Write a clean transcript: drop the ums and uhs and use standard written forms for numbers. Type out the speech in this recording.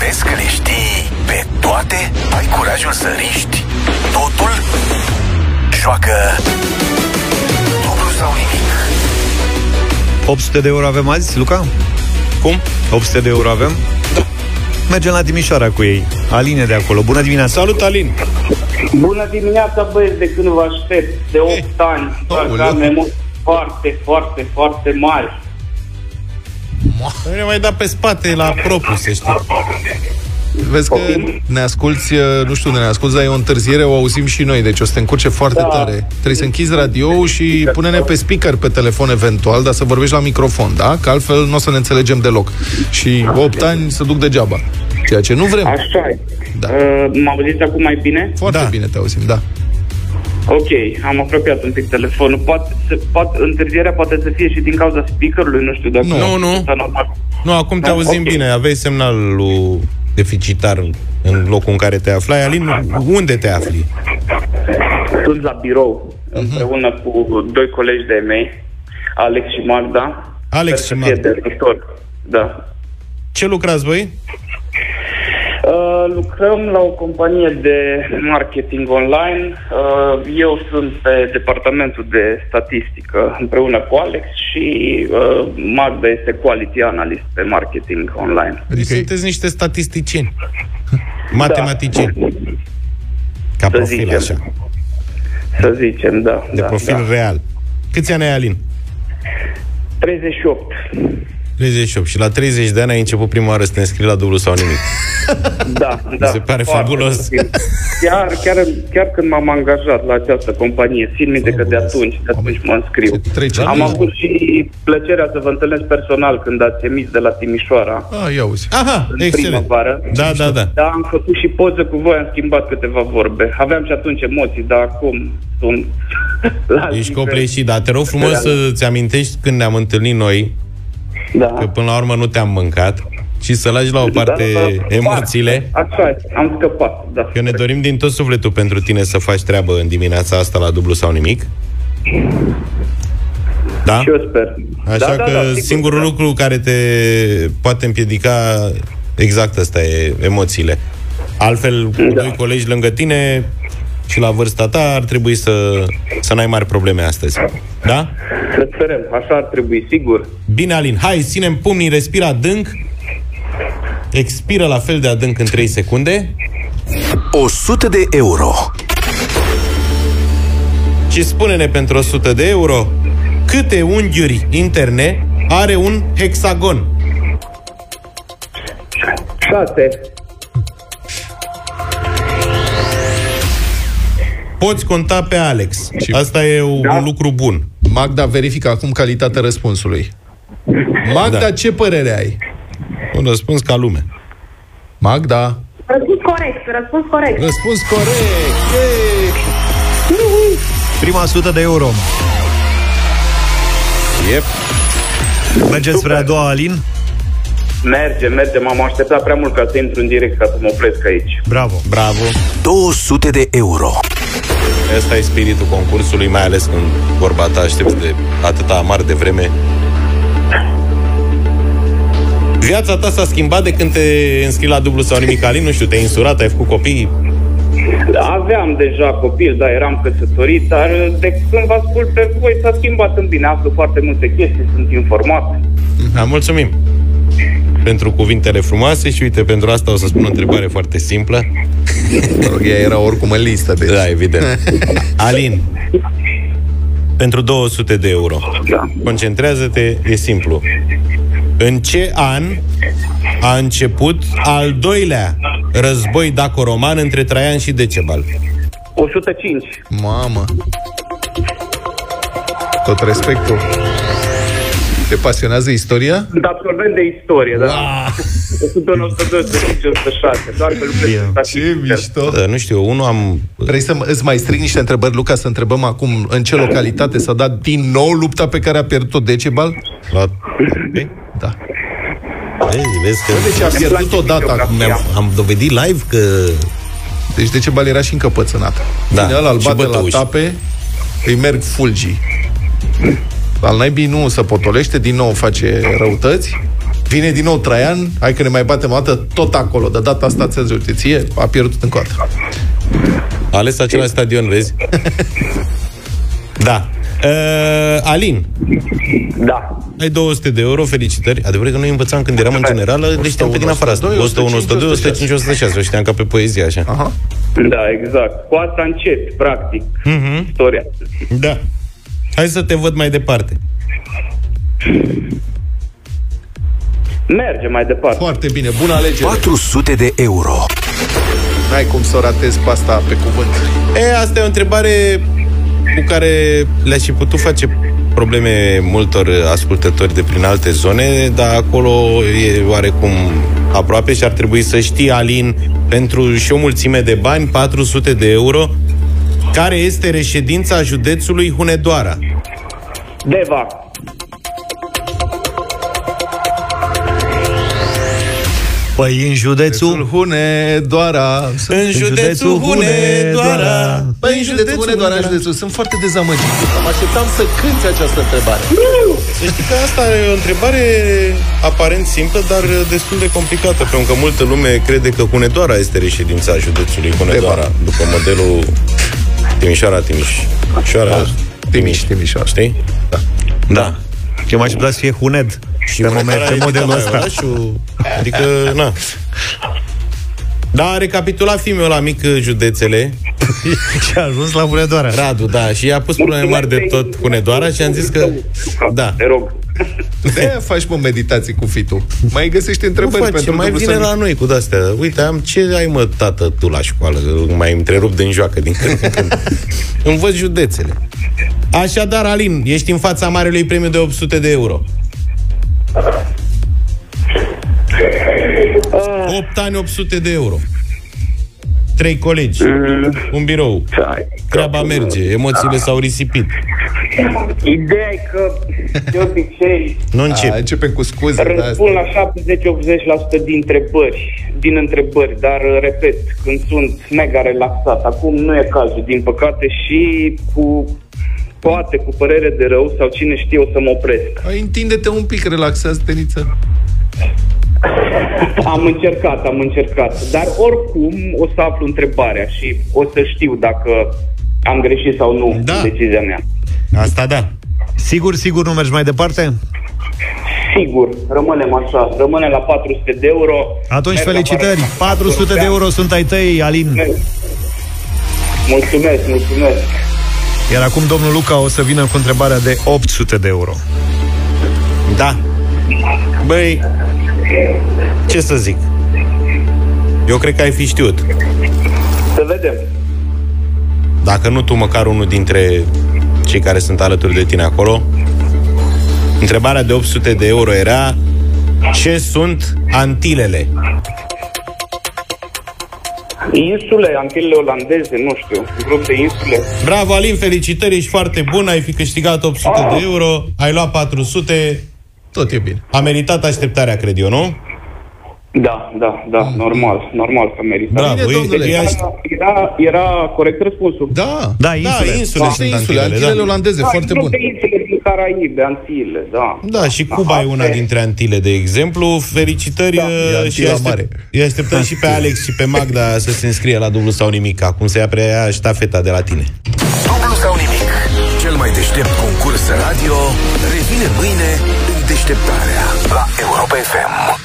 Crezi că le știi pe toate? Ai curajul să riști totul? Joacă dublu sau nimic. 800 de euro avem azi, Luca? Cum? 800 de euro avem? Da. Mergem la Timișoara cu ei. Alin e de acolo. Bună dimineața! Salut, Alin! Bună dimineața, băieți, de când vă aștept, de 8 ani, doar am emoții foarte, foarte, foarte mari. Nu ne mai da pe spate la propriu, să știi. Vezi că ne asculți, nu știu unde ne asculți, dar e o întârziere, o auzim și noi, deci o să te încurce foarte tare. Trebuie să închizi radio-ul și pune-ne pe speaker pe telefon eventual, dar să vorbești la microfon, da? Că altfel nu o să ne înțelegem deloc. Și 8 ani se duc degeaba. Ceea ce nu vrem. Așa e. Da. Mă auziți acum mai bine? Foarte bine te auzim, da. Ok, am apropiat un pic telefonul. Întârzierea poate să fie și din cauza speakerului, nu știu dacă... Nu, acum te auzim bine, aveai semnalul deficitar în locul în care te aflai. Alin, unde te afli? Sunt la birou, împreună cu doi colegi de mei, Alex și Magda. Alex și Magda. Da. Ce lucrați voi? Lucrăm la o companie de marketing online. Eu sunt pe departamentul de statistică împreună cu Alex și Magda este quality analyst pe marketing online. Adică sunteți niște statisticieni, matematicieni. Ca profil, așa. Să zicem, da. De profil real. Câți ani ai, Alin? 38. 38. Și la 30 de ani ai început prima oară să te înscrii la dublu sau nimic. Da. Mi se pare fabulos. Chiar când m-am angajat la această companie, țin minte că de atunci mă înscriu. Am avut și plăcerea să vă întâlnesc personal când ați emis de la Timișoara. Ia uzi. Aha, în primăvară. Da. Da, am făcut și poză cu voi, am schimbat câteva vorbe. Aveam și atunci emoții, dar acum sunt... Ești copleșit, dar te rog frumos să-ți amintești când ne-am întâlnit noi, că până la urmă nu te-am mâncat, și să lași la o parte emoțiile. Așa, am scăpat, da. Că ne dorim din tot sufletul pentru tine să faci treabă în dimineața asta la dublu sau nimic. Da? Și eu sper. Așa că singurul lucru care te poate împiedica, exact ăsta e, emoțiile. Altfel, cu doi colegi lângă tine și la vârsta ta ar trebui să n-ai mari probleme astăzi. Da? Să sperăm, așa ar trebui, sigur. Bine, Alin, hai, ținem pumnii, respira adânc, expiră la fel de adânc în 3 secunde. 100 de euro. Și spune-ne pentru 100 de euro câte unghiuri interne are un hexagon. 6. Poți conta pe Alex. Asta e un lucru bun. Magda verifică acum calitatea răspunsului. Magda, ce părere ai? Un răspuns ca lume. Magda? Răspuns corect. Răspuns corect. Prima 100 de euro. Yep. Mergeți spre a doua, Alin? Mergem. M-am așteptat prea mult ca să intru în direct, ca să mă opresc aici. Bravo. 200 de euro. Ăsta e spiritul concursului, mai ales când vorba ta aștepți de atâta amar de vreme. Viața ta s-a schimbat de când te înscrii la dublu sau nimic, Alin? Nu știu, te-ai însurat, ai făcut copii? Aveam deja copil, dar eram căsătorit, dar de când vă ascult pe voi s-a schimbat în bine. Aflu foarte multe chestii, sunt informat. Mulțumim pentru cuvintele frumoase și uite, pentru asta o să spun o întrebare foarte simplă. Mă rog, ea era oricum în listă, deci. Da, evident. Alin, pentru 200 de euro, concentrează-te, e simplu. În ce an a început al doilea război daco-roman între Traian și Decebal? 105. Mamă. Tot respectul. Te pasionează istoria? Da, absolvent de istorie, da. 102, 106, doar că lucrez. Ce mișto. Da, nu știu, unul am... Vrei să îți mai stric niște întrebări, Luca, să întrebăm acum în ce localitate s-a dat din nou lupta pe care a pierdut-o Decebal? Da. Vezi că... Deci a pierdut odată acum. Am dovedit live că... Deci Decebal era și încăpățânat. Da. Vine ăla, îl bate la tape, îi merg fulgii. Al naibii nu se potolește, din nou face răutăți. Vine din nou Traian, hai că ne mai batem o dată, tot acolo. De data asta ți-a ție, a pierdut încă o dată. A ales același stadion, vezi? Da. Alin. Da. Ai 200 de euro, felicitări. Adevărat că noi învățam când eram în generală, le știam pe din afară. 101, 102, 105, 106. O știam ca pe poezie, așa. Aha. Da, exact. Cu asta încet, practic. Istoria. Da. Hai să te văd mai departe. Merge mai departe. Foarte bine, bună alegere. 400 de euro. N-ai cum să o ratezi pe asta pe cuvânt. Asta e o întrebare cu care le-aș fi putut face probleme multor ascultători de prin alte zone, dar acolo e oarecum aproape și ar trebui să știi, Alin, pentru și o mulțime de bani, 400 de euro, care este reședința județului Hunedoara. Deva. Păi în județul Hunedoara. În județul Hunedoara. Păi în județul Hunedoara, județul. Sunt foarte dezamăgit. Mă așteptam să cânti această întrebare. Să știi că asta e o întrebare aparent simplă, dar destul de complicată, pentru că multă lume crede că Hunedoara este reședința județului Hunedoara, după modelul Timișoara. Timișoara. Știi? Da. Eu m-aș aștepta să fie Huned. Și pe modelul ăsta. Adică, na. Da, a recapitulat filmul ăla mic județele. Și a ajuns la Hunedoara. Radu, da, și i-a pus probleme mari de tot Hunedoara și am zis că... Da. Te rog. De-aia faci, meditații cu fitul. Mai găsești întrebări pentru mai vine să... la noi cu de-astea. Uite, ce ai, mă, tată, tu la școală? Mai întrerup din joacă din când în când. Învăț județele. Așadar, Alin, ești în fața marelui premiu de 800 de euro. 8 ani, 800 de euro. 3 colegi, un birou. Treaba merge, emoțiile s-au risipit. Ideea e că, de obicei, nu încep. Începem cu scuze. Răspund la 70-80% din întrebări, dar, repet, când sunt mega relaxat. Acum nu e cazul, din păcate, și poate cu părere de rău sau cine știe o să mă opresc. Întinde-te un pic, relaxează-te, Niță. Am încercat, dar oricum o să aflu întrebarea și o să știu dacă am greșit sau nu în decizia mea. Asta da. Sigur nu mergi mai departe? Sigur, rămânem la 400 de euro. Atunci felicitări, 400 de euro sunt ai tăi, Alin. Mulțumesc. Iar acum domnul Luca o să vină cu întrebarea de 800 de euro. Da. Băi, ce să zic? Eu cred că ai fi știut. Să vedem. Dacă nu tu, măcar unul dintre cei care sunt alături de tine acolo. Întrebarea de 800 de euro era: ce sunt Antilele? Insule, Antilele olandeze, nu știu, grup de insule. Bravo, Alin, felicitări, ești foarte bun, ai fi câștigat 800 de euro, ai luat 400. Tot e bine. A meritat așteptarea, cred eu, nu? Da, normal că merită. Bravo, era corect răspunsul. Da, insule, Antilele olandeze, foarte bun. Insule din Caraibe, Antile, da. Da, și Cuba e una dintre Antile, de exemplu. Felicitări și îi așteptăm și pe Alex și pe Magda să se înscrie la Dublu sau Nimic, acum să ia preia ștafeta de la tine. Dublu sau Nimic, cel mai deștept concurs radio, revine mâine în deșteptarea la Europa FM.